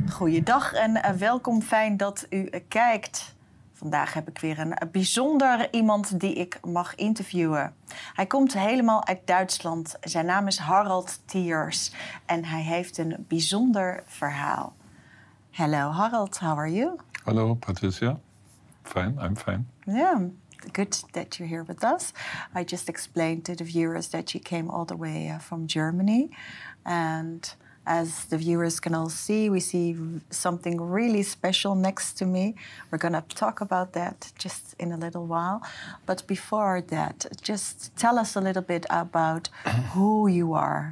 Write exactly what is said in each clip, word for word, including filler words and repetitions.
Goeiedag en uh, welkom. Fijn dat u uh, kijkt. Vandaag heb ik weer een uh, bijzonder iemand die ik mag interviewen. Hij komt helemaal uit Duitsland. Zijn naam is Harald Thiers en hij heeft een bijzonder verhaal. Hello Harald, how are you? Hello Patricia. Fine, I'm fine. Yeah, good that you're here with us. I just explained to the viewers that you came all the way uh, from Germany. And as the viewers can all see, we see something really special next to me. We're going to talk about that just in a little while. But before that, just tell us a little bit about who you are.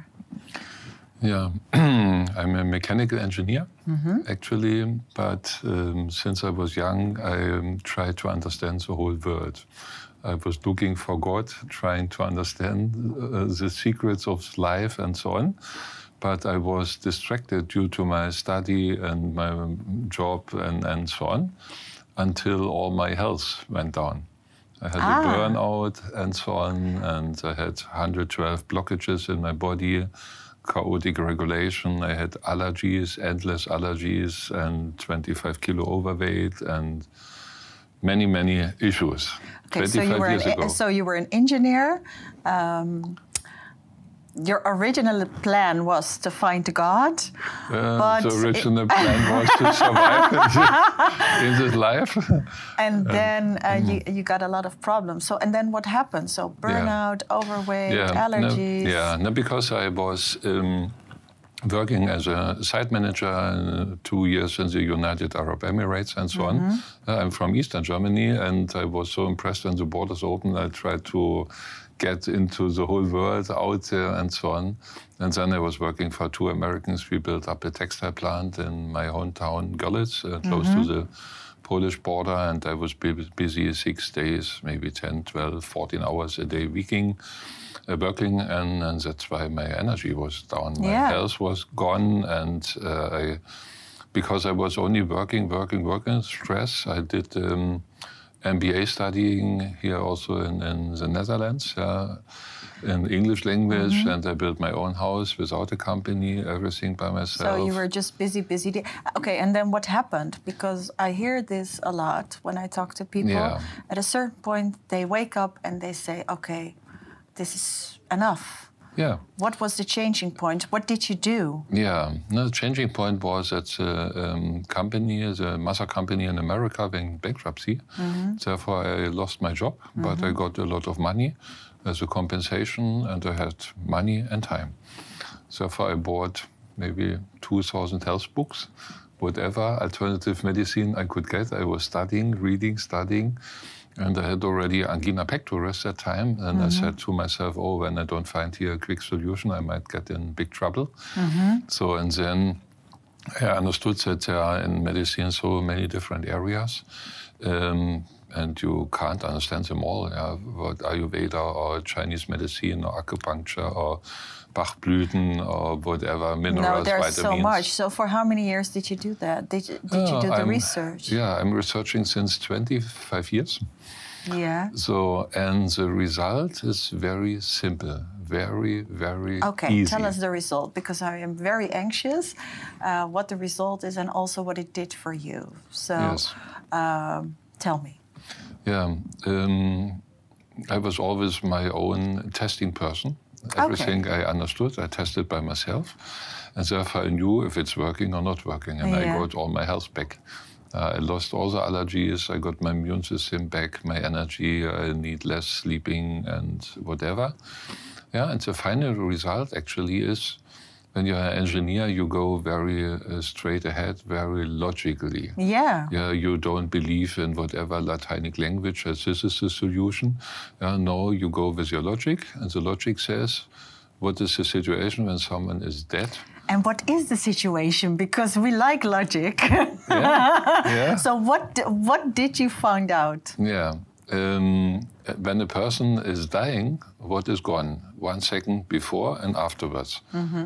Yeah, I'm a mechanical engineer, Mm-hmm. actually. But um, since I was young, I um, tried to understand the whole world. I was looking for God, trying to understand uh, the secrets of life and so on. But I was distracted due to my study and my job and, and so on, until all my health went down. I had Ah. a burnout and so on, and I had one hundred twelve blockages in my body, chaotic regulation. I had allergies, endless allergies, and twenty-five kilo overweight, and many, many issues. Okay, so you, were years an, ago. so you were an engineer. Um, your original plan was to find God, Uh, but the original plan was to survive in this life. and then uh, you, you got a lot of problems. So and then what happened? So burnout, overweight, allergies. No, yeah, no, because I was um, working as a site manager uh, two years in the United Arab Emirates and so on. Uh, I'm from Eastern Germany, and I was so impressed when the borders opened. I tried to get into the whole world out there and so on. And then I was working for two Americans. We built up a textile plant in my hometown, Görlitz, uh, close to the Polish border. And I was bu- busy six days, maybe ten, twelve, fourteen hours a day weeking, uh, working. And, and that's why my energy was down. My Yeah. health was gone. And uh, I, because I was only working, working, working, stress, I did um, M B A studying here also in, in the Netherlands, uh, in English language, Mm-hmm. and I built my own house without a company, everything by myself. So you were just busy, busy. Day. Okay, and then what happened? Because I hear this a lot when I talk to people. Yeah. At a certain point, they wake up and they say, okay, this is enough. Yeah, What was the changing point? What did you do? yeah. No, the changing point was that the um, company, the mother company in America, went in bankruptcy. Therefore, I lost my job, but I got a lot of money as a compensation, and I had money and time. Therefore, I bought maybe two thousand health books, whatever alternative medicine I could get. I was studying, reading, studying. And I had already angina pectoris that time. And I said to myself, oh, when I don't find here a quick solution, I might get in big trouble. So, and then I understood that there are in medicine so many different areas. Um, and you can't understand them all. Yeah? What Ayurveda or Chinese medicine or acupuncture or Bachblüten or whatever, minerals, No, there's vitamins. so much. So for how many years did you do that? Did you, did you Uh, do the I'm- research? Yeah, I'm researching since twenty-five years. Yeah. So, and the result is very simple, very, very Okay, easy. tell us the result, because I am very anxious uh, what the result is and also what it did for you. So Yes. um, tell me. Yeah, um, I was always my own testing person. Everything I understood, I tested by myself. And therefore I knew if it's working or not working. And I Yeah. got all my health back. Uh, I lost all the allergies, I got my immune system back, my energy, I need less sleeping and whatever. Yeah, and the final result actually is when you're an engineer, you go very uh, straight ahead, very logically. Yeah. Yeah, you don't believe in whatever Latinic language as this is the solution. Yeah, no, you go with your logic, and the logic says, what is the situation when someone is dead? And what is the situation? Because we like logic. Yeah, yeah. So what what did you find out? Yeah. Um, when a person is dying, what is gone? One second before and afterwards.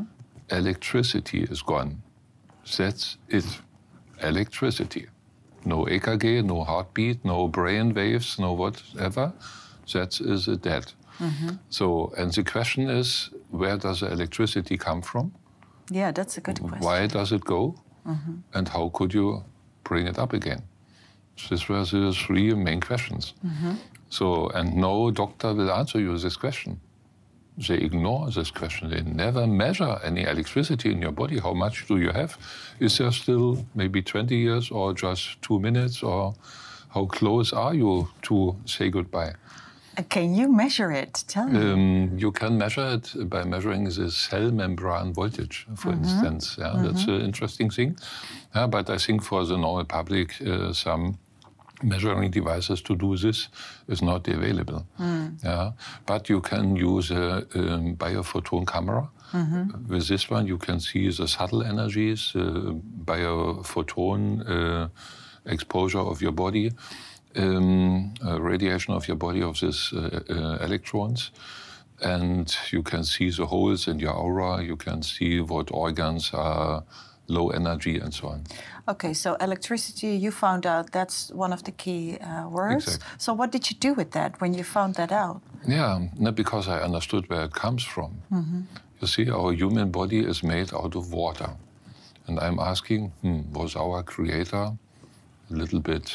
Electricity is gone. That's it. Electricity. No E K G, no heartbeat, no brain waves, no whatever. That is a dead. So, and the question is, where does the electricity come from? Yeah, that's a good question. Why does it go? Mm-hmm. And how could you bring it up again? These were the three main questions. Mm-hmm. So, and no doctor will answer you this question. They ignore this question. They never measure any electricity in your body. How much do you have? Is there still maybe twenty years or just two minutes? Or how close are you to say goodbye? Can you measure it? Tell me. Um, you can measure it by measuring the cell membrane voltage, for mm-hmm. instance. Yeah, mm-hmm. That's an interesting thing. Yeah, but I think for the normal public, uh, some measuring devices to do this is not available. Mm. Yeah, but you can use a, a biophoton camera. Mm-hmm. With this one, you can see the subtle energies, uh, biophoton uh, exposure of your body. Um, uh, radiation of your body of these uh, uh, electrons, and you can see the holes in your aura. You can see what organs are low energy and so on. Okay, so electricity, you found out that's one of the key uh, words. Exactly. So what did you do with that when you found that out? Yeah, not because I understood where it comes from. Mm-hmm. You see, our human body is made out of water, and I'm asking, hmm, was our creator a little bit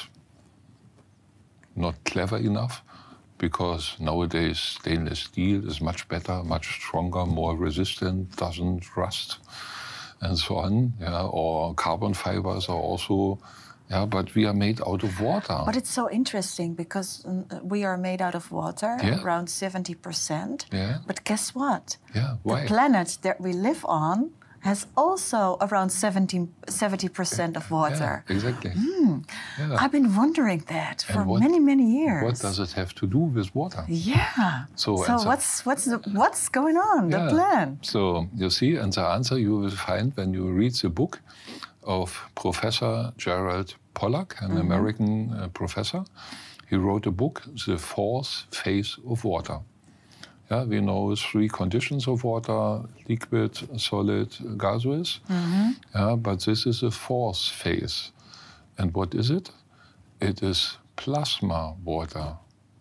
not clever enough? Because nowadays stainless steel is much better, much stronger, more resistant, doesn't rust, and so on. Yeah, or carbon fibers are also, yeah, but we are made out of water. But it's so interesting because we are made out of water, yeah. around seventy percent. Yeah. But guess what? Yeah, why? The planet that we live on has also around seventy percent of water. Yeah, exactly. Mm. Yeah. I've been wondering that for what, many, many years. What does it have to do with water? Yeah. So, so what's what's the, what's going on? Yeah. The plan. So you see, and the answer you will find when you read the book of Professor Gerald Pollack, an mm-hmm. American uh, professor. He wrote a book, The Fourth Phase of Water. Yeah, we know three conditions of water: liquid, solid, gaseous. Mm-hmm. Yeah, but this is a fourth phase. And what is it? It is plasma water.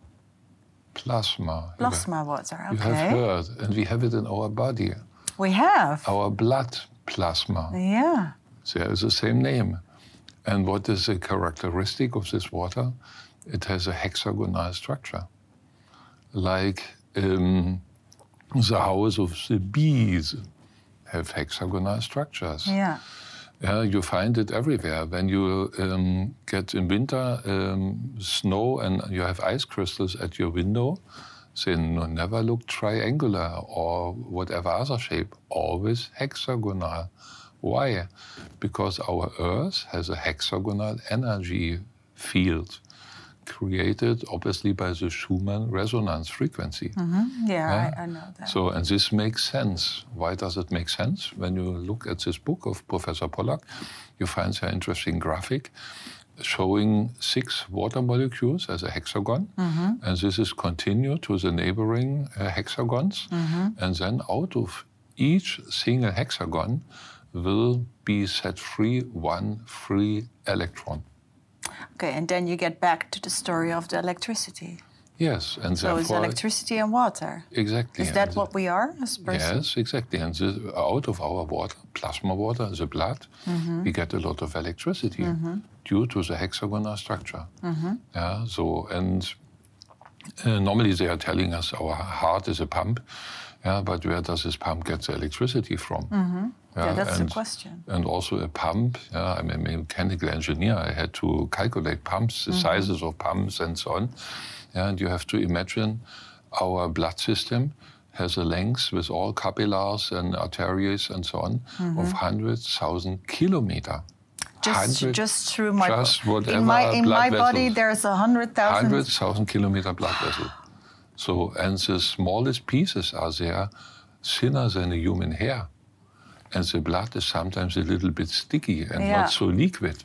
Plasma. Plasma you water, okay. You have heard, and we have it in our body. We have. Our blood plasma. Yeah. There is the same name. And what is a characteristic of this water? It has a hexagonal structure. Like Um, the house of the bees have hexagonal structures. Yeah. Yeah, you find it everywhere. When you um, get in winter um, snow and you have ice crystals at your window, they never look triangular or whatever other shape, always hexagonal. Why? Because our Earth has a hexagonal energy field, created obviously by the Schumann resonance frequency. Mm-hmm. Yeah, yeah? I, I know that. So, and this makes sense. Why does it make sense? When you look at this book of Professor Pollack, you find an interesting graphic showing six water molecules as a hexagon, mm-hmm. and this is continued to the neighboring uh, hexagons, mm-hmm. and then out of each single hexagon will be set free one free electron. Okay, and then you get back to the story of the electricity. Yes, and so it's electricity and water. Exactly. Is that and what the, we are as person? Yes, exactly. And the, out of our water, plasma water, the blood, mm-hmm. we get a lot of electricity mm-hmm. due to the hexagonal structure. Mm-hmm. Yeah. So and uh, normally they are telling us our heart is a pump. Yeah, but where does this pump get the electricity from? Mm-hmm. Yeah, yeah, that's and, the question. And also a pump, yeah, I'm a mechanical engineer. I had to calculate pumps, the mm-hmm. sizes of pumps and so on. Yeah, and you have to imagine our blood system has a length with all capillaries and arteries and so on mm-hmm. of one hundred thousand kilometers. Just, just through my just whatever in my, in my blood body, vessels. There's a hundred thousand. one hundred thousand kilometer blood vessel. So, and the smallest pieces are there, thinner than a human hair. And the blood is sometimes a little bit sticky and yeah. not so liquid.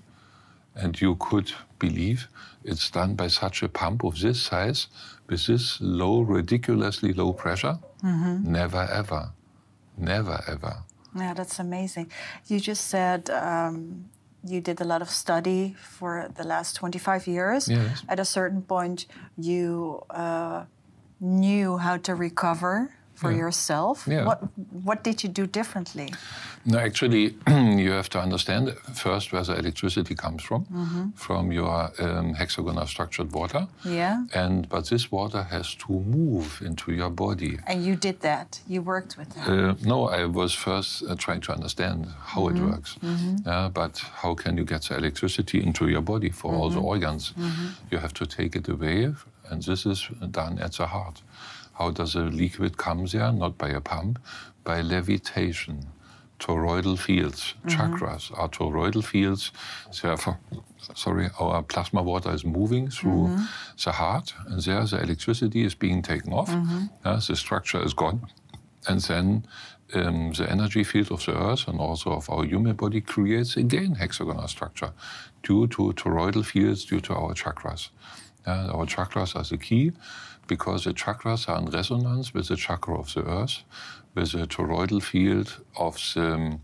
And you could believe it's done by such a pump of this size, with this low, ridiculously low pressure. Mm-hmm. Never, ever. Never, ever. Yeah, that's amazing. You just said um, you did a lot of study for the last twenty-five years. Yes. At a certain point, you uh, knew how to recover for yeah. yourself. Yeah. What what did you do differently? No, actually, you have to understand first where the electricity comes from, mm-hmm. from your um, hexagonal structured water. Yeah. And but this water has to move into your body. And you did that. You worked with that. Uh, no, I was first uh, trying to understand how mm-hmm. it works. Mm-hmm. Uh, but how can you get the electricity into your body for mm-hmm. all the organs? Mm-hmm. You have to take it away, and this is done at the heart. How does the liquid come there? Not by a pump, by levitation. Toroidal fields, mm-hmm. chakras are toroidal fields. Therefore, sorry, our plasma water is moving through mm-hmm. the heart, and there the electricity is being taken off. Mm-hmm. uh, the structure is gone, and then um, the energy field of the Earth and also of our human body creates again hexagonal structure due to toroidal fields, due to our chakras. Uh, our chakras are the key, because the chakras are in resonance with the chakra of the Earth, with the toroidal field of the um,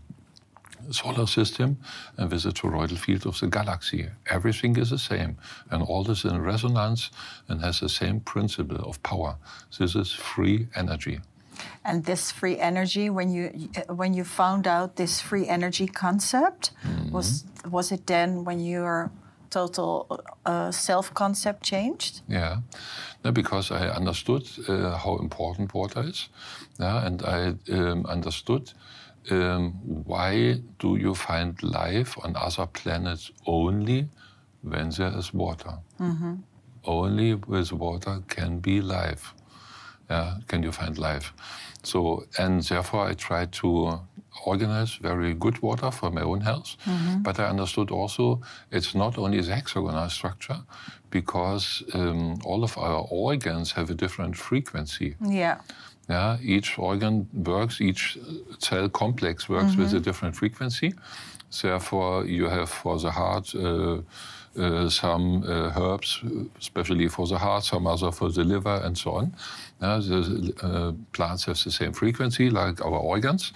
solar system, and with the toroidal field of the galaxy. Everything is the same, and all this in resonance and has the same principle of power. This is free energy. And this free energy, when you when you found out this free energy concept, mm-hmm. was was it then when your total uh, self-concept changed? Yeah, no, because I understood uh, how important water is, yeah, and I um, understood um, why do you find life on other planets only when there is water. Mm-hmm. Only with water can be life. Yeah, can you find life? So, and therefore I tried to organize very good water for my own health. Mm-hmm. But I understood also it's not only the hexagonal structure, because um, all of our organs have a different frequency. Yeah. Yeah, each organ works, each cell complex works mm-hmm. with a different frequency. Therefore, you have for the heart uh, uh, some uh, herbs, especially for the heart, some other for the liver, and so on. Uh, the uh, plants have the same frequency like our organs,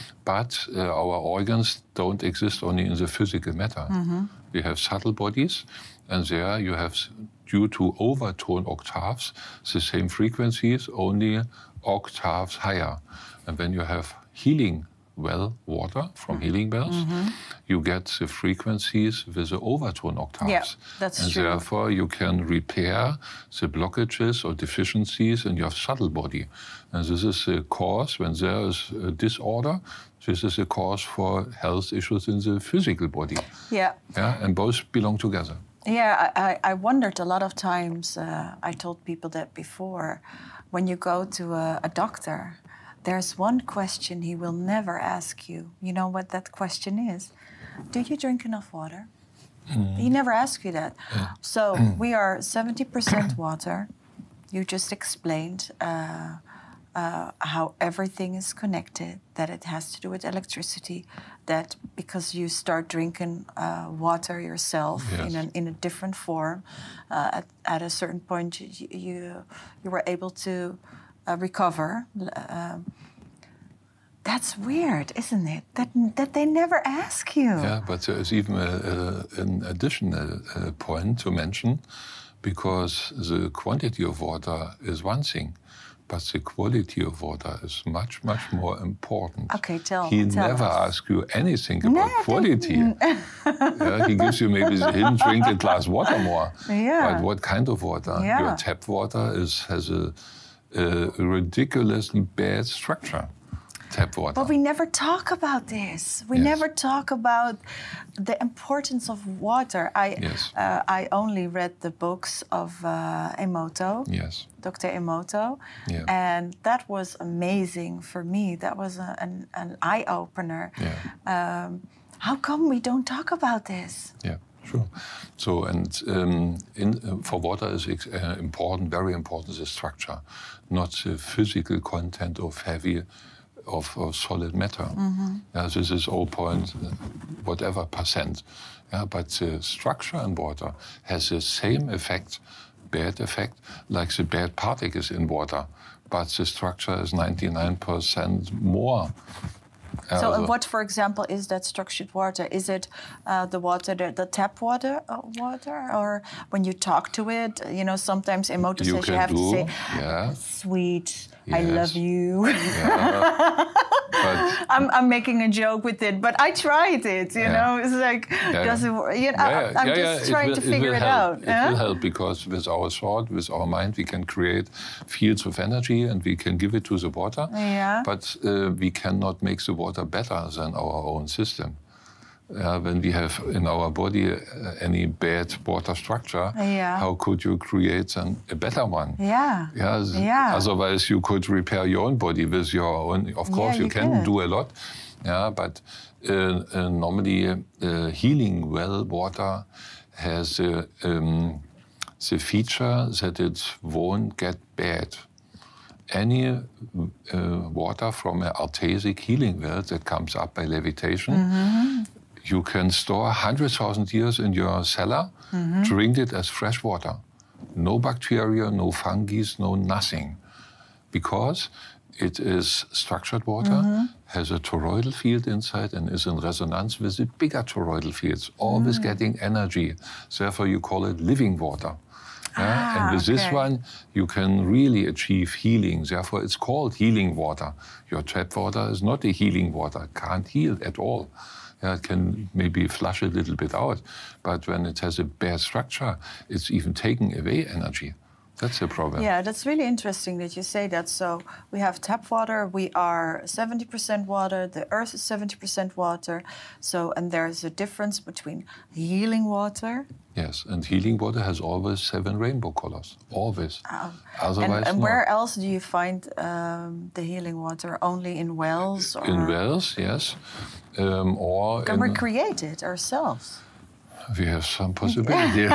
but uh, our organs don't exist only in the physical matter. Mm-hmm. We have subtle bodies, and there you have, due to overtone octaves, the same frequencies, only octaves higher. And when you have healing well water from healing bells, mm-hmm. you get the frequencies with the overtone octaves. Yeah, that's and true. Therefore you can repair the blockages or deficiencies in your subtle body. And this is the cause, when there is a disorder, this is a cause for health issues in the physical body. Yeah. Yeah, and both belong together. Yeah, I, I wondered a lot of times, uh, I told people that before, when you go to a, a doctor, there's one question he will never ask you. You know what that question is? Do you drink enough water? Mm. He never asks you that. Yeah. So we are seventy percent water. You just explained uh, uh, how everything is connected, that it has to do with electricity, that because you start drinking uh, water yourself yes. in, an, in a different form, uh, at, at a certain point you, you, you were able to Uh, recover. Um, that's weird, isn't it? That that they never ask you. Yeah, but there is even a, a, an additional uh, point to mention, because the quantity of water is one thing, but the quality of water is much, much more important. Okay, tell He tell never us. asks you anything about no, quality. Yeah, he gives you maybe the hint, drink a glass water more. Yeah. But what kind of water? Yeah. Your tap water is has a a ridiculously bad structure, tap water. But we never talk about this. We yes. never talk about the importance of water. I yes. uh, I only read the books of uh, Emoto, yes. Doctor Emoto, yeah. and that was amazing for me. That was a, an, an eye-opener. Yeah. Um, how come we don't talk about this? Yeah. Sure. So, and um, in, uh, for water is uh, important, very important, the structure, not the physical content of heavy, of, of solid matter. Mm-hmm. Yeah, this is zero point whatever percent. Yeah, but the structure in water has the same effect, bad effect, like the bad particles in water. But the structure is ninety-nine percent more So, also, and what, for example, is that structured water? Is it uh, the water, the, the tap water, uh, water, or when you talk to it, you know, sometimes in motor you says you can have do, to say, yeah. sweet, Yes. I love you. Yeah. But I'm, I'm making a joke with it, but I tried it, you Yeah. know, it's like, Yeah, does yeah. it work? You know, Yeah, I, I'm yeah, just yeah, trying will- to figure will it, help. out. It yeah? will help because with our thought, with our mind, we can create fields of energy and we can give it to the water. Yeah. But uh, we cannot make the water better than our own system. Uh, when we have in our body uh, any bad water structure, Yeah. how could you create an, a better one? Yeah. Yeah, Yeah. Otherwise, you could repair your own body with your own. Of course, Yeah, you, you can could. do a lot. Yeah, but uh, uh, normally, uh, healing well water has uh, um, the feature that it won't get bad. Any uh, water from an artesic healing well that comes up by levitation, Mm-hmm. you can store one hundred thousand years in your cellar, Mm-hmm. drink it as fresh water. No bacteria, no fungi, no nothing. Because it is structured water, Mm-hmm. has a toroidal field inside and is in resonance with the bigger toroidal fields, always Mm. getting energy. Therefore, you call it living water. Yeah? Ah, and with this okay. one, you can really achieve healing. Therefore, it's called healing water. Your tap water is not a healing water, can't heal at all. Yeah, it can maybe flush a little bit out, but when it has a bad structure, it's even taking away energy. That's the problem. Yeah, that's really interesting that you say that. So we have tap water, we are seventy percent water, the earth is seventy percent water. So, and there's a difference between healing water. Yes, and healing water has always seven rainbow colors, always. Um, Otherwise, and and not. where else do you find um, the healing water? Only in wells? Or In wells, yes. Um, or can in, we create it ourselves? we have some possibility.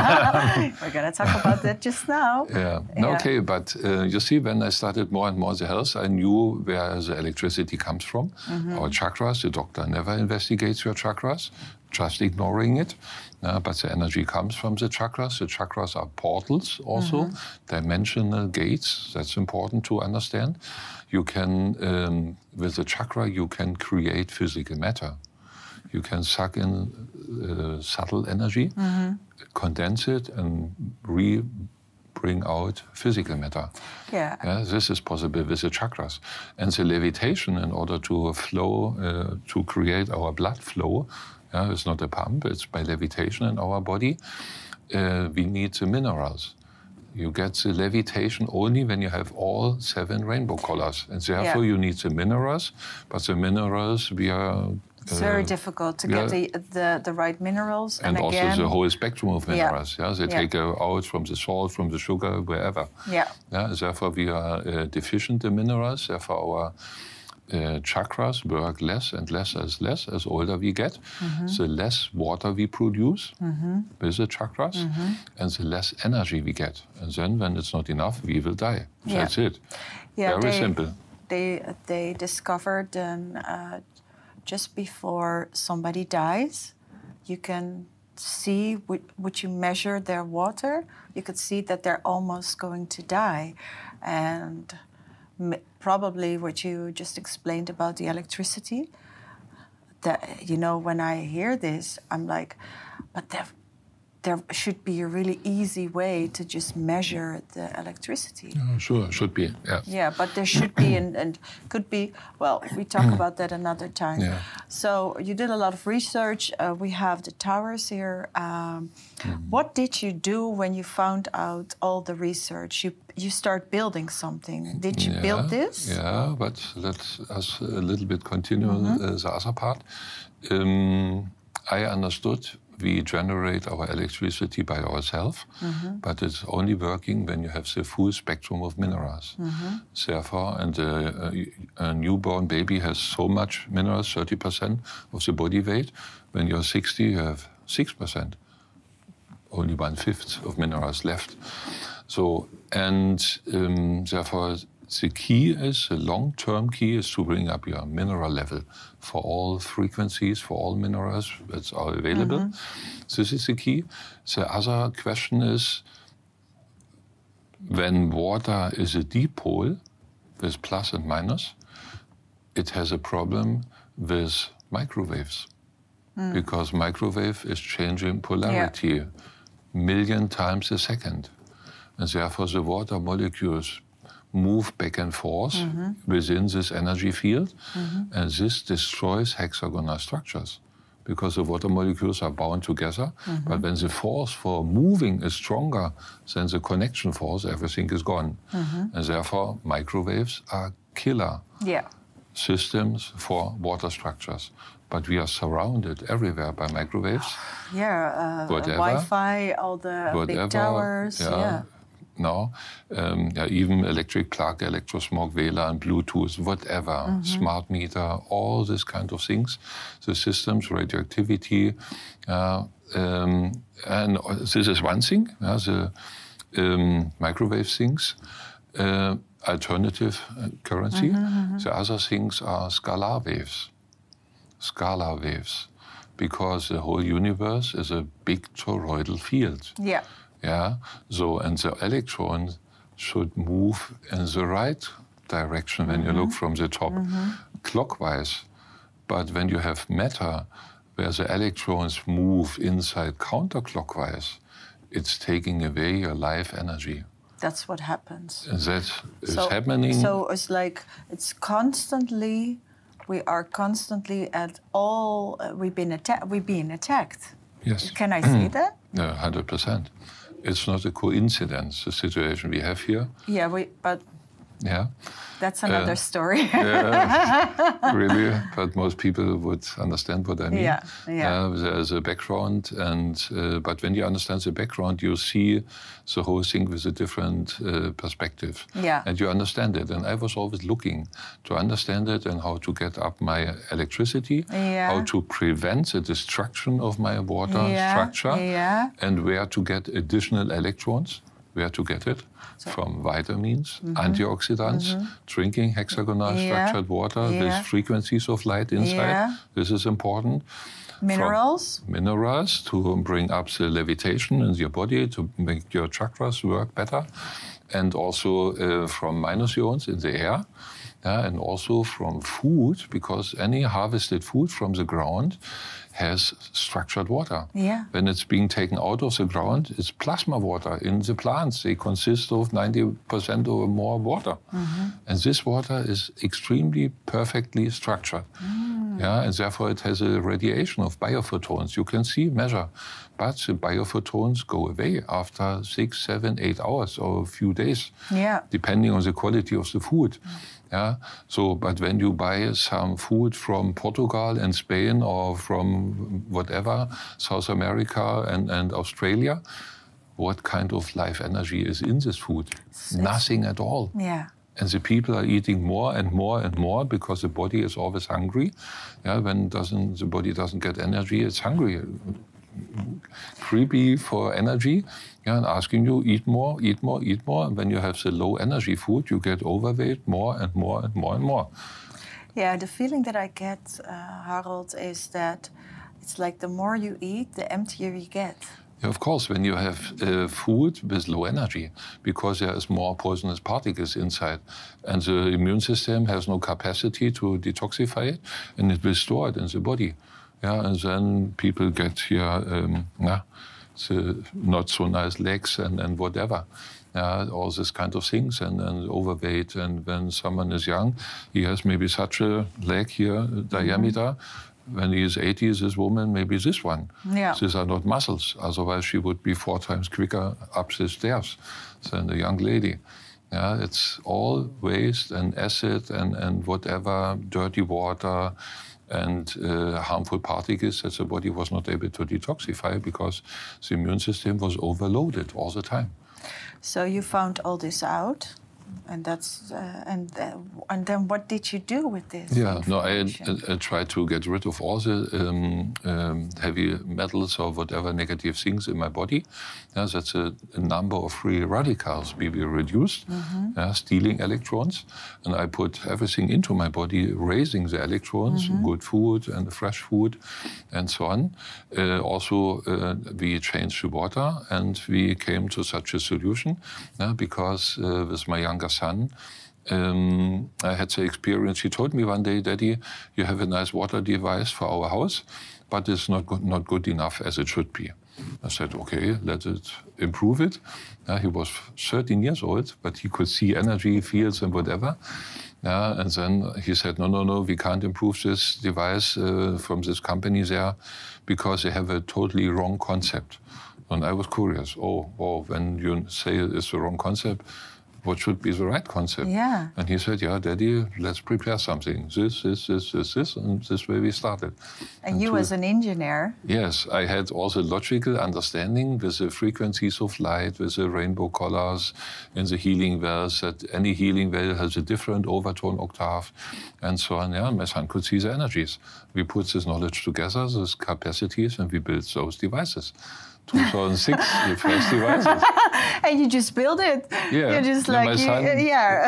We're going to talk about that just now. Yeah. No, Yeah. okay, but uh, you see, when I started more and more the health, I knew where the electricity comes from. Mm-hmm. Our chakras, the doctor never investigates your chakras, just ignoring it. Uh, but the energy comes from the chakras. The chakras are portals also, Mm-hmm. dimensional gates. That's important to understand. You can, um, with the chakra, you can create physical matter. You can suck in uh, subtle energy, Mm-hmm. condense it, and re bring out physical matter. Yeah. Yeah, this is possible with the chakras. And the levitation, in order to flow, uh, to create our blood flow, yeah, it's not a pump, it's by levitation in our body, uh, we need the minerals. You get the levitation only when you have all seven rainbow colors. And therefore Yeah. you need the minerals, but the minerals we are... It's very uh, difficult to yeah. get the, the, the right minerals. And, And, also again, the whole spectrum of Yeah. minerals. Yeah, they Yeah. take uh, out from the salt, from the sugar, wherever. Yeah. Yeah, therefore we are uh, deficient in minerals. Therefore our uh, chakras work less and less as less as older we get. Mm-hmm. The less water we produce with the chakras, Mm-hmm. and the less energy we get. And then, when it's not enough, we will die. Yeah. That's it. Yeah, Very they, simple. They they discovered um, uh, just before somebody dies, you can see, would you measure their water, you could see that they're almost going to die. And m- probably what you just explained about the electricity, that, you know, when I hear this, I'm like, but there, there should be a really easy way to just measure the electricity. Oh, sure, should be. Yeah. Yeah, but there should be and, and could be, well, we talk about that another time. Yeah. So you did a lot of research. Uh, we have the towers here. Um, Mm. What did you do when you found out all the research? You you start building something. Did you Yeah, build this? Yeah, but let us a little bit continue Mm-hmm. uh, the other part. Um, I understood we generate our electricity by ourselves, Mm-hmm. but it's only working when you have the full spectrum of minerals. Mm-hmm. Therefore, and uh, a newborn baby has so much minerals, thirty percent of the body weight. When you're sixty, you have six percent. Only one-fifth of minerals left. So, and um, therefore, the key is, the long-term key is to bring up your mineral level for all frequencies, for all minerals that are available. Mm-hmm. This is the key. The other question is, when water is a dipole with plus and minus, it has a problem with microwaves. Mm. Because microwave is changing polarity yeah. million times a second. And therefore the water molecules move back and forth mm-hmm. within this energy field. Mm-hmm. And this destroys hexagonal structures. Because the water molecules are bound together. Mm-hmm. But when the force for moving is stronger than the connection force, everything is gone. Mm-hmm. And therefore, microwaves are killer yeah. systems for water structures. But we are surrounded everywhere by microwaves. Yeah, uh, Wi-Fi, all the whatever, big towers. Yeah. yeah. No, um, yeah, even electric plug, electrosmog, V L A N, Bluetooth, whatever, mm-hmm. smart meter, all these kind of things. The systems, radioactivity, uh, um, and this is one thing. Yeah, the um, microwave things, uh, alternative currency. Mm-hmm, mm-hmm. The other things are scalar waves, scalar waves, because the whole universe is a big toroidal field. Yeah. Yeah, so, and the electron should move in the right direction when mm-hmm. you look from the top, mm-hmm. clockwise. But when you have matter, where the electrons move inside counterclockwise, it's taking away your life energy. That's what happens. And that is so, happening. So it's like, it's constantly, we are constantly at all, uh, we've been attacked, we're being attacked. Yes. Can I say that? Yeah, one hundred percent. It's not a coincidence, the situation we have here. Yeah, we, but yeah. that's another uh, story. Yeah, really, but most people would understand what I mean. Yeah, yeah. Uh, there's a background, and uh, but when you understand the background, you see the whole thing with a different uh, perspective. Yeah. And you understand it. And I was always looking to understand it and how to get up my electricity, yeah. how to prevent the destruction of my water yeah. structure, yeah. and where to get additional electrons. Where to get it? So, from vitamins, mm-hmm. antioxidants, mm-hmm. drinking hexagonal yeah. structured water yeah. with frequencies of light inside. Yeah. This is important. Minerals. From minerals to bring up the levitation in your body, to make your chakras work better. And also uh, from minus ions in the air. Yeah, and also from food, because any harvested food from the ground has structured water. Yeah. When it's being taken out of the ground, it's plasma water in the plants. They consist of ninety percent or more water. Mm-hmm. And this water is extremely perfectly structured. Mm. Yeah, and therefore it has a radiation of biophotons. You can see, measure. But the biophotons go away after six, seven, eight hours or a few days, yeah. depending on the quality of the food. Mm. Yeah. So, but when you buy some food from Portugal and Spain or from whatever, South America and, and Australia, what kind of life energy is in this food? It's nothing at all. Yeah. And the people are eating more and more and more because the body is always hungry. Yeah. When doesn't the body doesn't get energy, it's hungry. Creepy for energy, yeah, and asking you, eat more, eat more, eat more. And when you have the low energy food, you get overweight more and more and more and more. Yeah, the feeling that I get, uh, Harold, is that it's like the more you eat, the emptier you get. Yeah, of course, when you have uh, food with low energy, because there is more poisonous particles inside, and the immune system has no capacity to detoxify it, and it will store it in the body. Yeah, and then people get here, um, yeah, the not so nice legs and, and whatever. Yeah, all these kind of things, and, and overweight. And when someone is young, he has maybe such a leg here, diameter. Mm-hmm. When he is eighty, this woman, maybe this one. Yeah. These are not muscles. Otherwise, she would be four times quicker up the stairs than a young lady. Yeah, it's all waste and acid and, and whatever, dirty water, and uh, harmful particles that the body was not able to detoxify because the immune system was overloaded all the time. So you found all this out, and that's uh, and uh, and then what did you do with this? Yeah, no, I, I, I tried to get rid of all the um, um, heavy metals or whatever negative things in my body. Yeah, that's a, a number of free radicals be reduced, mm-hmm. yeah, stealing electrons, and I put everything into my body, raising the electrons, mm-hmm. good food and fresh food, and so on. Uh, also, uh, we changed the water, and we came to such a solution, yeah, because uh, with my younger son, um, I had the experience. He told me one day, Daddy, you have a nice water device for our house, but it's not good, not good enough as it should be. I said, okay, let it improve it. Uh, he was thirteen years old, but he could see energy fields and whatever. Uh, and then he said, no, no, no, we can't improve this device uh, from this company there because they have a totally wrong concept. And I was curious, oh, oh, when you say it's the wrong concept, what should be the right concept? Yeah. And he said, yeah, Daddy, let's prepare something. This, this, this, this, this, and this way we started. And, and you to, as an engineer? Yes, I had also logical understanding with the frequencies of light, with the rainbow colors in the healing wells, that any healing well has a different overtone octave, and so on. Yeah, my son could see the energies. We put this knowledge together, these capacities, and we built those devices. two thousand six, the first devices. And you just build it. Yeah. You're just Yeah, like, my you, son-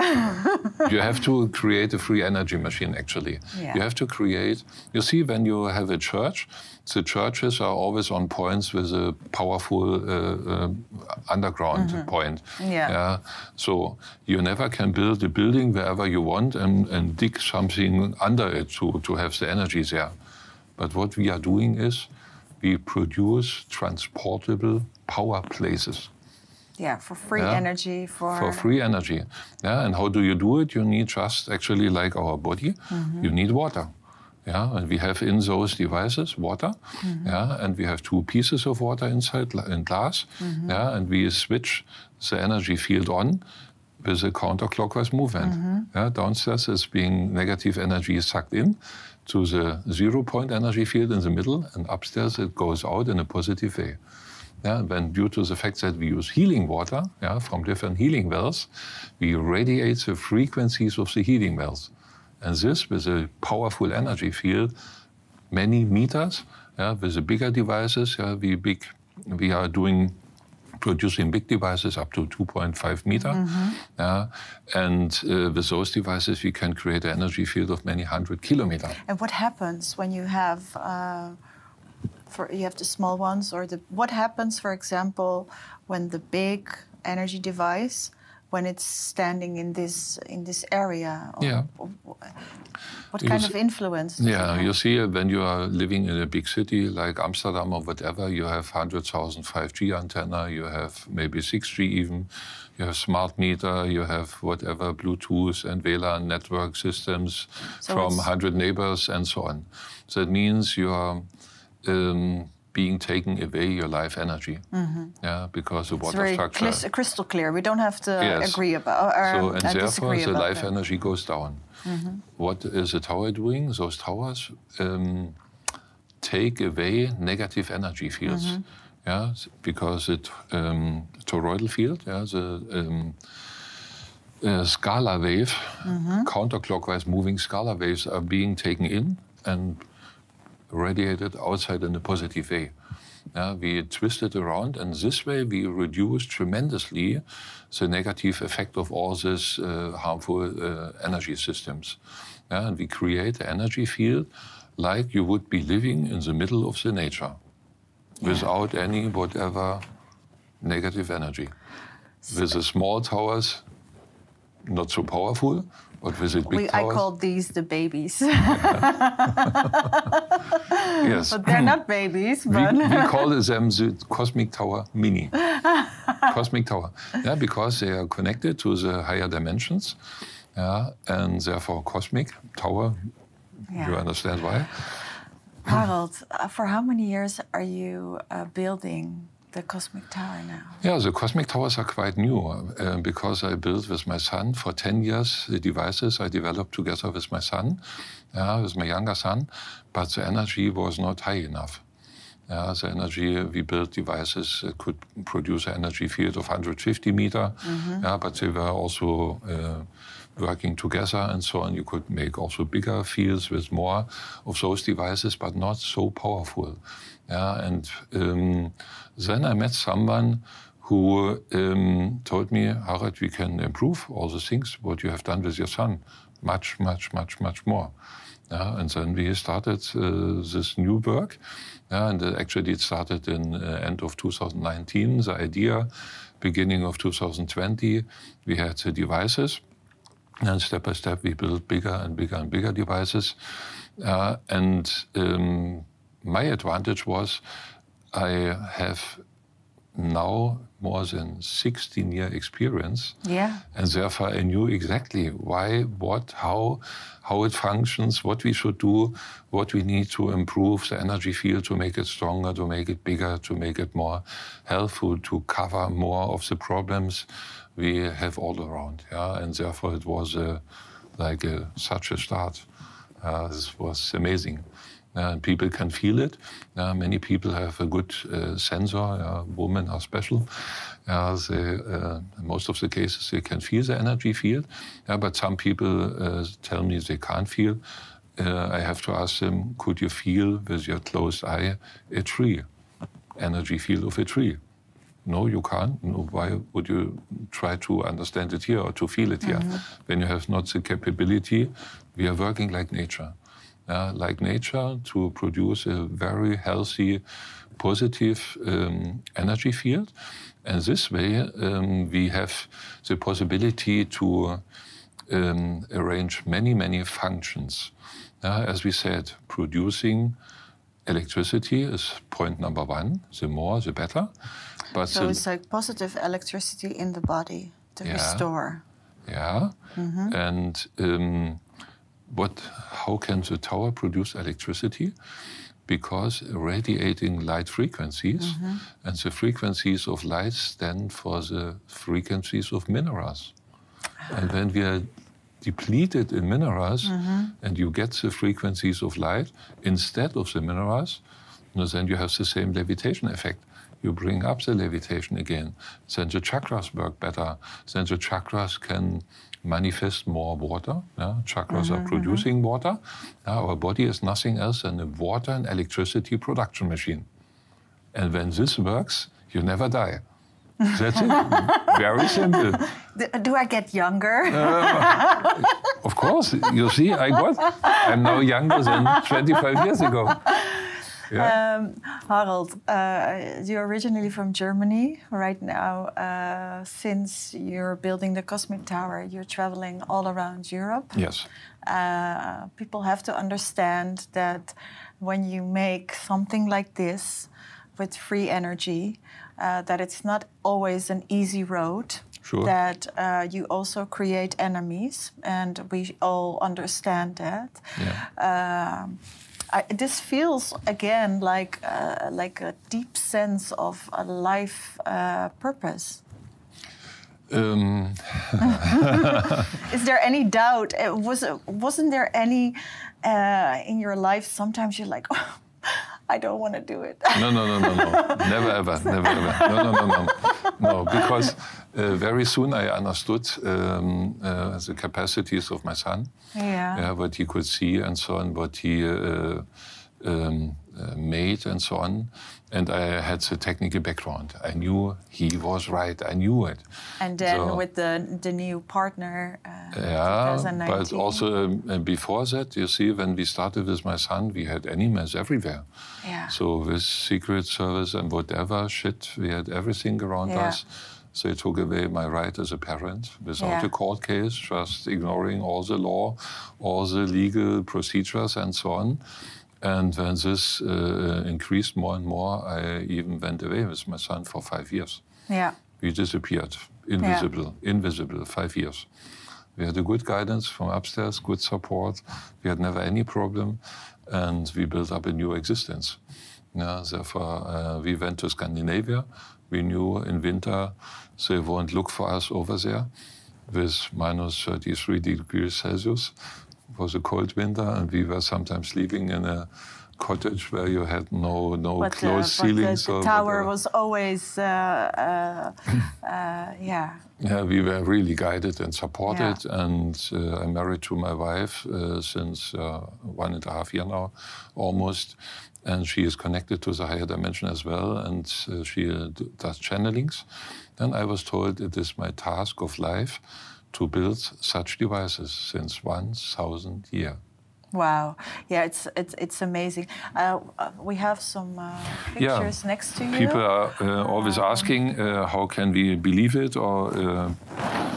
yeah. You have to create a free energy machine, actually. Yeah. You have to create... You see, when you have a church, the churches are always on points with a powerful uh, uh, underground Mm-hmm. point. Yeah. Yeah. So you never can build a building wherever you want and, and dig something under it to, to have the energy there. But what we are doing is we produce transportable power places. Yeah, for free Yeah. energy. For, For free energy. Yeah, and how do you do it? You need just actually like our body, you need water. Yeah, and we have in those devices water. Yeah, and we have two pieces of water inside in glass. Yeah, and we switch the energy field on with a counterclockwise movement. Yeah, downstairs is being negative energy sucked in to the zero point energy field in the middle, and upstairs it goes out in a positive way. Yeah, when due to the fact that we use healing water, yeah, from different healing wells, we radiate the frequencies of the healing wells. And this, with a powerful energy field, many meters, yeah, with the bigger devices, yeah, we, big, we are doing, producing big devices up to two point five meter. Mm-hmm. Yeah, and uh, with those devices, we can create an energy field of many hundred kilometers. And what happens when you have, uh, for you have the small ones, or the what happens, for example, when the big energy device, when it's standing in this in this area? Or, Yeah. or what You kind s- of influence? does it Yeah, have? you see, uh, when you are living in a big city like Amsterdam or whatever, you have one hundred thousand five G antenna, you have maybe six G even, you have smart meter, you have whatever, Bluetooth and W L A N network systems So from it's- one hundred neighbors and so on. So that means you are um, being taken away your life energy. Yeah, because the It's water very structure... clis- crystal clear. We don't have to Yes. agree about or So, um, and uh, therefore, disagree the about life that. energy goes down. What is the tower doing? Those towers um, take away negative energy fields. Yeah, s- because it um, toroidal field, yeah, the um, uh, scalar wave, counterclockwise moving scalar waves are being taken in and radiated outside in a positive way. Yeah, we twist it around, and this way we reduce tremendously the negative effect of all these uh, harmful uh, energy systems. Yeah, and we create an energy field like you would be living in the middle of the nature, without any whatever negative energy. With the small towers, not so powerful, but with the big We, I towers, call these the babies, yes. but they're not babies. We, But we call them the Cosmic Tower Mini. Cosmic Tower. Yeah, because they are connected to the higher dimensions. Yeah, and therefore Cosmic Tower, you yeah. understand why? Harold, uh, for how many years are you uh, building the Cosmic Tower now? Yeah, the Cosmic Towers are quite new uh, because I built with my son for ten years the devices I developed together with my son, uh, with my younger son, but the energy was not high enough. Yeah, the energy, we built devices that could produce an energy field of one hundred fifty meter, yeah, but they were also uh, working together and so on. You could make also bigger fields with more of those devices, but not so powerful. Yeah, and um, then I met someone who um, told me, Harald, we can improve all the things, what you have done with your son, much, much, much, much more. Yeah, and then we started uh, this new work. Yeah, and uh, actually it started in uh, end of two thousand nineteen, the idea, beginning of two thousand twenty, we had the devices. And step by step, we built bigger and bigger and bigger devices. Uh, and um, my advantage was I have now more than sixteen year experience. Yeah. And therefore I knew exactly why, what, how, how it functions, what we should do, what we need to improve the energy field to make it stronger, to make it bigger, to make it more helpful, to cover more of the problems we have all around. Yeah? And therefore it was a, like a, such a start. Uh, this was amazing. Uh, people can feel it. Uh, many people have a good uh, sensor. Uh, women are special. Uh, they, uh, in most of the cases, they can feel the energy field. Uh, but some people uh, tell me they can't feel. Uh, I have to ask them, could you feel with your closed eye a tree? Energy field of a tree. No, you can't. No, why would you try to understand it here or to feel it here? Mm-hmm. When you have not the capability, we are working like nature. Uh, like nature to produce a very healthy, positive um, energy field. And this way, um, we have the possibility to um, arrange many, many functions. Uh, as we said, producing electricity is point number one. The more, the better. But so the, it's like positive electricity in the body to yeah, restore. Yeah. Mm-hmm. And um, What, how can the tower produce electricity? Because radiating light frequencies, mm-hmm. and the frequencies of light stand for the frequencies of minerals. And when we are depleted in minerals, mm-hmm. and you get the frequencies of light instead of the minerals, then you have the same levitation effect. You bring up the levitation again. Then the chakras work better. Then the chakras can manifest more water. Yeah? Chakras mm-hmm, are producing mm-hmm. water. Yeah, our body is nothing else than a water and electricity production machine. And when this works, you never die. That's it. Very simple. Do I get younger? Uh, of course. You see, I got. I'm now younger than twenty-five years ago. Yeah. Um, Harald, uh, you're originally from Germany. Right now, uh, since you're building the Cosmic Tower, you're traveling all around Europe. Yes. Uh, people have to understand that when you make something like this with free energy, uh, that it's not always an easy road. Sure. That uh, you also create enemies, and we all understand that. Yeah. Um, I, this feels again like uh, like a deep sense of a life uh, purpose. Um. Is there any doubt? Was wasn't there any uh, in your life? Sometimes you're like, oh, I don't want to do it. No, no, no, no, no, never ever, never ever. No, no, no, no, no. Because uh, very soon I understood um, uh, the capacities of my son. Yeah. Yeah, what he could see and so on, what he uh, um, uh, made and so on. And I had the technical background. I knew he was right. I knew it. And then so, with the the new partner, uh, yeah, but also um, before that, you see, when we started with my son, we had animals everywhere. Yeah. So with Secret Service and whatever shit, we had everything around yeah. us. So they took away my right as a parent without yeah. a court case, just ignoring all the law, all the legal procedures and so on. And when this uh, increased more and more, I even went away with my son for five years. Yeah. We disappeared, invisible, yeah. invisible, five years. We had a good guidance from upstairs, good support. We had never any problem, and we built up a new existence. Yeah, therefore, uh, we went to Scandinavia. We knew in winter they won't look for us over there with minus thirty-three degrees Celsius. It was a cold winter, and we were sometimes sleeping in a cottage where you had no no but, closed uh, ceilings. But the, the tower was always, uh, uh, uh, yeah. Yeah, we were really guided and supported, yeah. and uh, I'm married to my wife uh, since uh, one and a half year now, almost, and she is connected to the higher dimension as well, and uh, she uh, does channelings. And I was told it is my task of life to build such devices since one thousand years. Wow! Yeah, it's it's it's amazing. Uh, we have some uh, pictures yeah. next to you. People are uh, always um, asking uh, how can we believe it, or uh,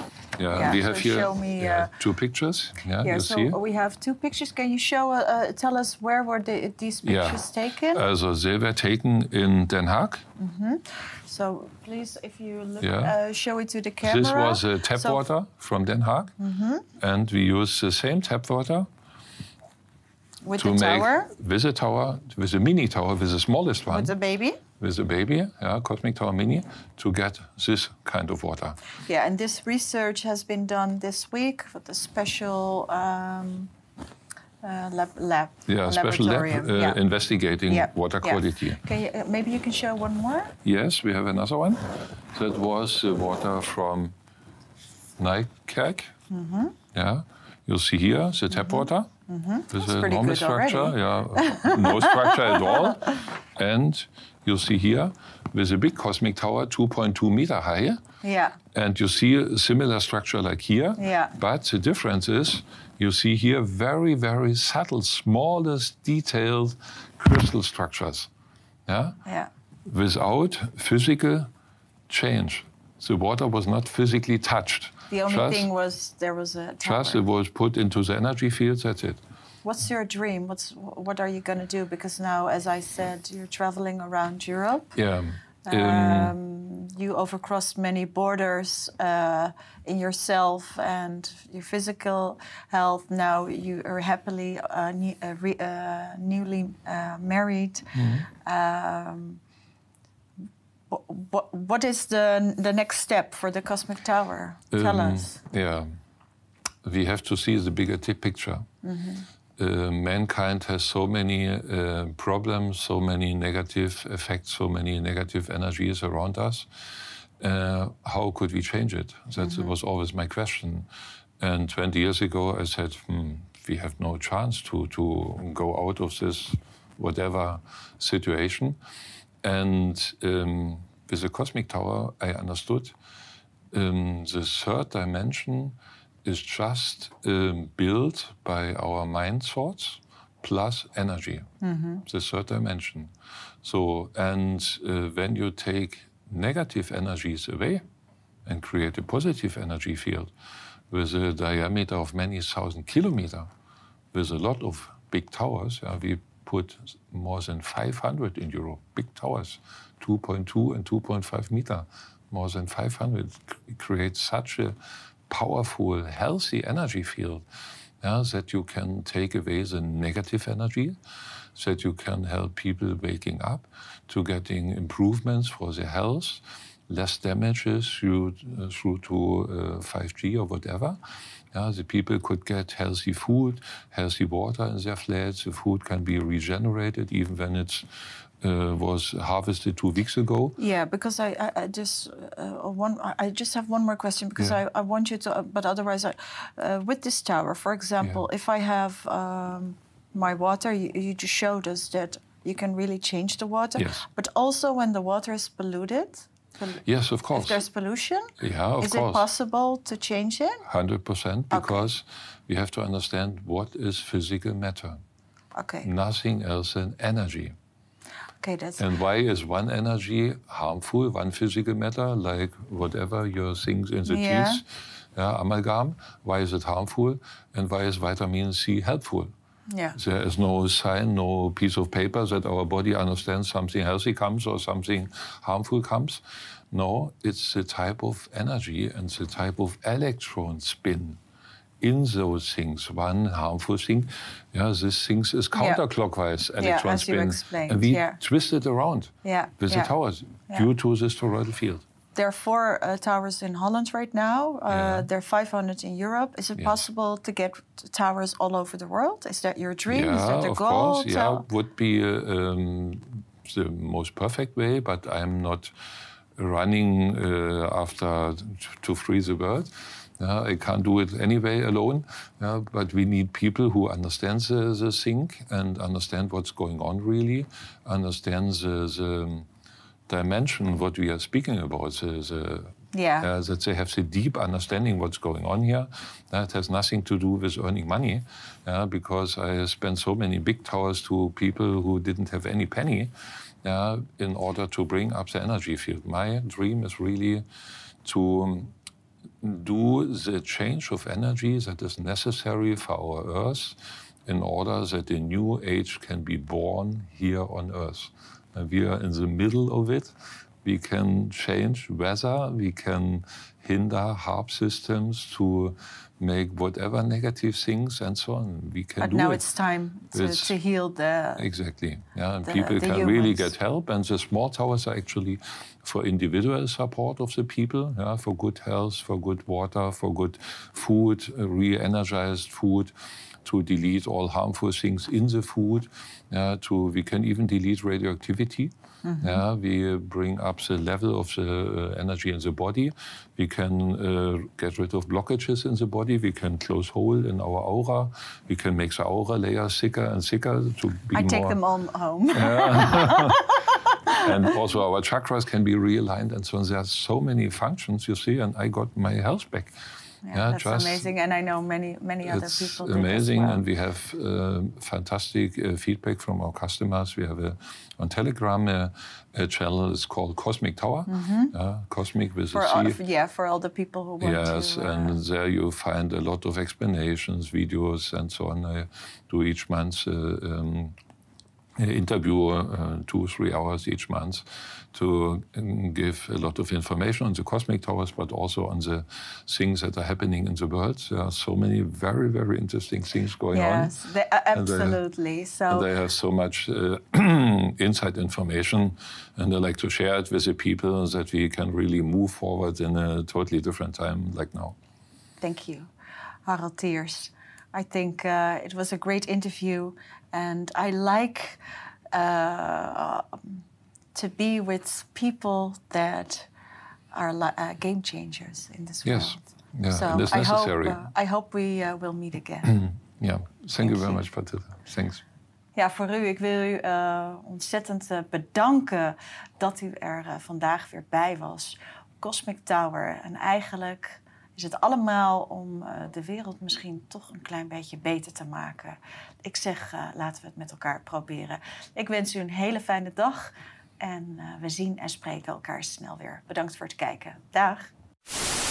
Yeah, yeah. we have so here show me, yeah, uh, two pictures. Yeah, yeah, you so see. we have two pictures. Can you show, uh, uh, tell us where were the, these pictures Yeah. taken? Uh, so they were taken in Den Haag. Mm-hmm. So please, if you look, Yeah. uh, show it to the camera. This was uh, tap so, water from Den Haag. Mm-hmm. And we use the same tap water with to the make tower? with a tower, with a mini tower, with the smallest one. With the baby? With a baby, yeah, Cosmic Tower Mini, to get this kind of water. Yeah, and this research has been done this week with a special um, uh, lab, lab. Yeah, special lab uh, yeah. investigating yeah. water yeah. quality. Can you, uh, maybe you can show one more? Yes, we have another one. That was the water from Nijkerk. Mm-hmm. Yeah, you'll see here the tap mm-hmm. water. Mm-hmm. With That's a pretty normal good structure, already. yeah, no structure at all. And you'll see here with a big cosmic tower, two point two meter high. Yeah. And you see a similar structure like here. Yeah. But the difference is you see here very, very subtle, smallest detailed crystal structures. Yeah. Yeah. Without physical change. The water was not physically touched. The only just, thing was there was a tower. Just it was put into the energy fields, that's it. What's your dream? What's what are you going to do? Because now, as I said, you're traveling around Europe. Yeah. Um, Um, you overcrossed many borders uh, in yourself and your physical health. Now you are happily uh, ne uh, re uh, newly uh, married. Mm-hmm. um, what, what is the the next step for the Cosmic Tower? Tell um, us. Yeah. We have to see the bigger picture. Mm-hmm. Uh, mankind has so many uh, problems, so many negative effects, so many negative energies around us. Uh, how could we change it? That mm-hmm. was always my question. And twenty years ago, I said, hmm, we have no chance to, to go out of this whatever situation. And um, with the Cosmic Tower, I understood um, the third dimension is just um, built by our mind thoughts plus energy, mm-hmm. the third dimension. So, and uh, when you take negative energies away and create a positive energy field with a diameter of many thousand kilometers, with a lot of big towers, yeah, we put more than five hundred in Europe, big towers, two point two and two point five meter, more than five hundred, create such a powerful, healthy energy field, yeah, that you can take away the negative energy, that you can help people waking up to getting improvements for their health, less damages through, uh, through to uh, five G or whatever. Yeah, the people could get healthy food, healthy water in their flats. The food can be regenerated even when it's Uh, was harvested two weeks ago. Yeah, because I, I, I just uh, one. I just have one more question because yeah. I, I want you to. Uh, but otherwise, I, uh, with this tower, for example, yeah. if I have um, my water, you, you just showed us that you can really change the water. Yes. But also when the water is polluted. Yes, of course. If there's pollution, yeah, of is course. it possible to change it? one hundred percent, because okay. we have to understand what is physical matter. Okay. Nothing else than energy. Okay, that's and why is one energy harmful, one physical matter, like whatever your things in the yeah. teeth, yeah, amalgam, why is it harmful? And why is vitamin C helpful? Yeah. There is no sign, no piece of paper that our body understands something healthy comes or something harmful comes. No, it's the type of energy and the type of electron spin in those things. One harmful thing, yeah, this thing is counterclockwise yeah. electron yeah, as spin. You explained. And we yeah. twist it around yeah. with yeah. the towers yeah. due to this toroidal field. There are four uh, towers in Holland right now. Uh, yeah. There are five hundred in Europe. Is it yes. possible to get towers all over the world? Is that your dream? Yeah, is that the of goal? course. Yeah, would be uh, um, the most perfect way, but I'm not running uh, after to free the world. Yeah, I can't do it anyway alone, yeah, but we need people who understand the, the thing and understand what's going on really, understand the, the dimension, what we are speaking about, the, the, yeah. uh, that they have the deep understanding what's going on here. That has nothing to do with earning money, yeah, because I spent so many big towers to people who didn't have any penny, yeah, in order to bring up the energy field. My dream is really to do the change of energy that is necessary for our Earth in order that a new age can be born here on Earth. And we are in the middle of it. We can change weather, we can hinder HAARP systems to make whatever negative things and so on. We can but do now it. it's time to, It's- to heal the... Exactly, yeah, and the- people the can really humans. get help. And the small towers are actually for individual support of the people, yeah, for good health, for good water, for good food, uh, re-energized food, to delete all harmful things in the food. Yeah, to we can even delete radioactivity. Mm-hmm. Yeah, we uh, bring up the level of the uh, energy in the body. We can uh, get rid of blockages in the body. We can close hole in our aura. We can make the aura layer thicker and thicker to be I more. take them all home. And also our chakras can be realigned and so on. There are so many functions, you see, and I got my health back. Yeah, Yeah, that's just- amazing, and I know many, many other It's people did as amazing, well. and we have uh, fantastic uh, feedback from our customers. We have a on Telegram uh, a channel. It's called Cosmic Tower. Uh, Cosmic with For a all, C. yeah, for all the people who want Yes, to... uh, and there you find a lot of explanations, videos, and so on. I do each month uh, um, uh, interview uh, two, three hours each month to um, give a lot of information on the cosmic towers, but also on the things that are happening in the world. There are so many very, very interesting things going yes, on. they, uh, And they- absolutely. So And they have so much uh, inside information, and I like to share it with the people that we can really move forward in a totally different time like now. thank you, Harald Thiers. I think uh, it was a great interview, and I like uh, to be with people that are li- uh, game changers in this Yes. world. Yeah, so and it's I hope, necessary. uh, I hope we uh, will meet again. Yeah, thank, you very you. much, Patricia. Thanks. Ja, voor u. Ik wil u uh, ontzettend uh, bedanken dat u er uh, vandaag weer bij was. Cosmic Tower. En eigenlijk is het allemaal om uh, de wereld misschien toch een klein beetje beter te maken. Ik zeg, uh, laten we het met elkaar proberen. Ik wens u een hele fijne dag. En uh, we zien en spreken elkaar snel weer. Bedankt voor het kijken. Dag.